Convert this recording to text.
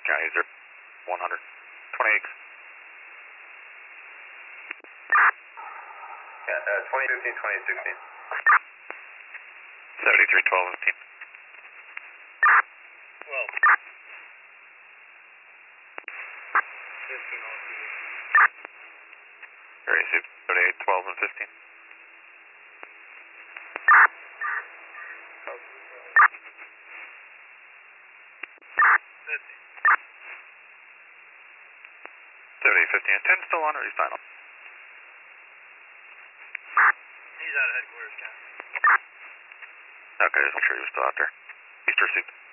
County 0, 100. 28. Yeah, 2015, 2016. 73, 12, 15. 12. 15 all TV. Very safe. 38, 12, and 15. Oh, 50. 78, 15, and 10 still on, or he's final? He's out of headquarters, Ken. Okay, just make sure he was still out there. He's received.